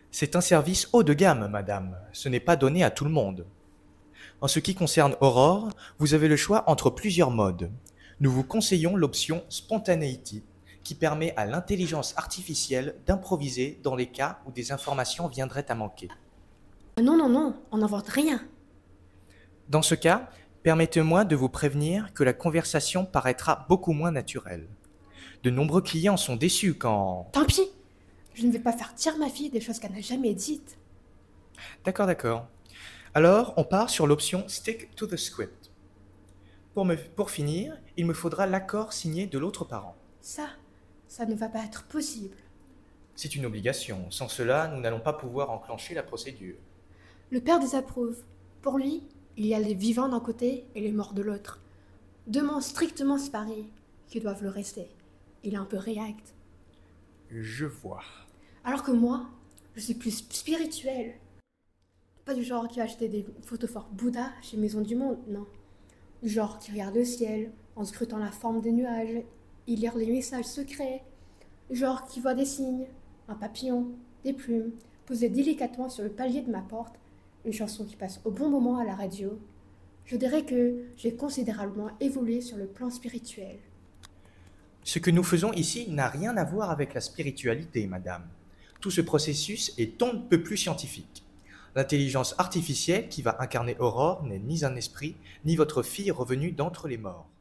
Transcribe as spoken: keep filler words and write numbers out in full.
C'est un service haut de gamme, madame. Ce n'est pas donné à tout le monde. En ce qui concerne Aurore, vous avez le choix entre plusieurs modes. Nous vous conseillons l'option Spontaneity, qui permet à l'intelligence artificielle d'improviser dans les cas où des informations viendraient à manquer. Ah non, non, non, on n'invente rien. Dans ce cas, permettez-moi de vous prévenir que la conversation paraîtra beaucoup moins naturelle. De nombreux clients sont déçus quand... Tant pis, je ne vais pas faire dire ma fille des choses qu'elle n'a jamais dites. D'accord, d'accord. Alors, on part sur l'option Stick to the script. Pour, me, pour finir, il me faudra l'accord signé de l'autre parent. Ça, ça ne va pas être possible. C'est une obligation. Sans cela, nous n'allons pas pouvoir enclencher la procédure. Le père désapprouve. Pour lui, il y a les vivants d'un côté et les morts de l'autre. Deux mondes strictement séparés qui doivent le rester. Il est un peu réacte. Je vois. Alors que moi, je suis plus spirituelle. Pas du genre qui va acheter des photos fortes Bouddha chez Maison du Monde, non. Du genre qui regarde le ciel en scrutant la forme des nuages et lire les messages secrets. Du genre qui voit des signes, un papillon, des plumes, posés délicatement sur le palier de ma porte, une chanson qui passe au bon moment à la radio. Je dirais que j'ai considérablement évolué sur le plan spirituel. Ce que nous faisons ici n'a rien à voir avec la spiritualité, madame. Tout ce processus est on ne peut plus scientifique. L'intelligence artificielle qui va incarner Aurore n'est ni un esprit, ni votre fille revenue d'entre les morts.